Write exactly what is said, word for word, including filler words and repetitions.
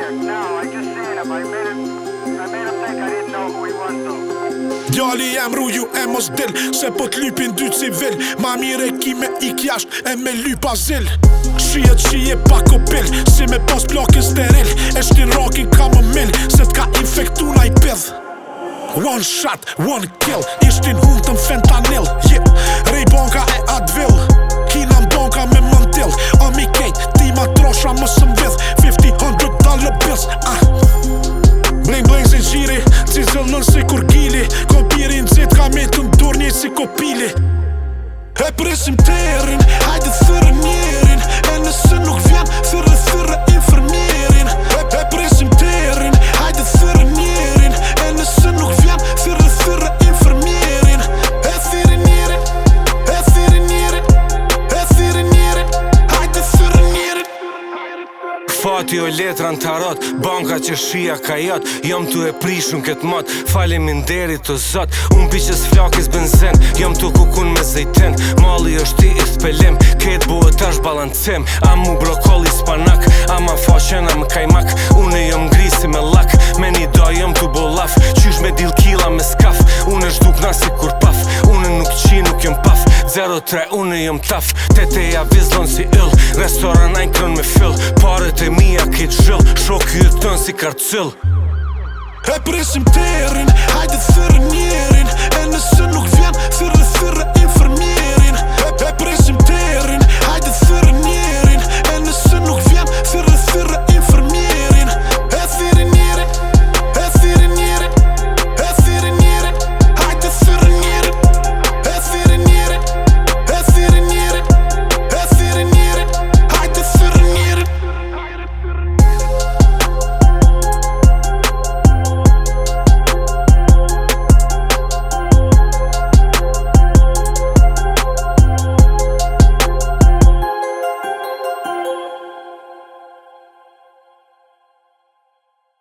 No, I just seen him. I made him, I made him think I didn't know who he was though. Djali jem ruju e mos del, se po t'lypin dy civil. Ma mire ki me ik jasht e me lypa zil. Shiet shije pa kopil, si me pas plakin steril. E shtin rakin ka më mil, se t'ka infektu na i pidh. One shot, one kill, ishtin huntën fentanyl. Yeah, rej banka e Advil, kina m'banka me mantil. Ami kejt, ti ma trosha më së mvidh. Fifty hundred dollar bills, ah. Bling bling si gjiri, cizëll nën si kur gili. Kompirin zit ka me të ndur një si kopili. E presim terin, hajde thyrë njerin. E nëse nuk vjen, thyrë thyrë infermierin. E, e presim terin, hajde thyrë njerin. E nëse nuk vjen, thyrë thyrë infermierin. E thyrë njerin, e thyrë njerin. E thyrë njerin, hajde thyrë njerin. Fati o letra në tarot, banka që shia ka jot. Jom tu e prishun këtë mot, faleminderit o zot. Unë piqës flakis benzen, jom tu kukun me zejten. Mali është ti i thpelim, ketë buhet është balancim. A mu brokolli spanak, a ma faqena më kajmak. Unë jom grisi me lak, me një do jom tu bolaf. Qysh me dil kila me skaf, unë është duk nasi kur paf. Unë nuk qi nuk jom paf, zero tre unë jom taf. Tete ja vizlon si ill, restoran ajkron me fill. Paret e mija kitë zhill, shoky e tën si kartësill. E presim terin, hajde thyrë njerin. E nëse nuk vjen, thyrë thyrë infermierin.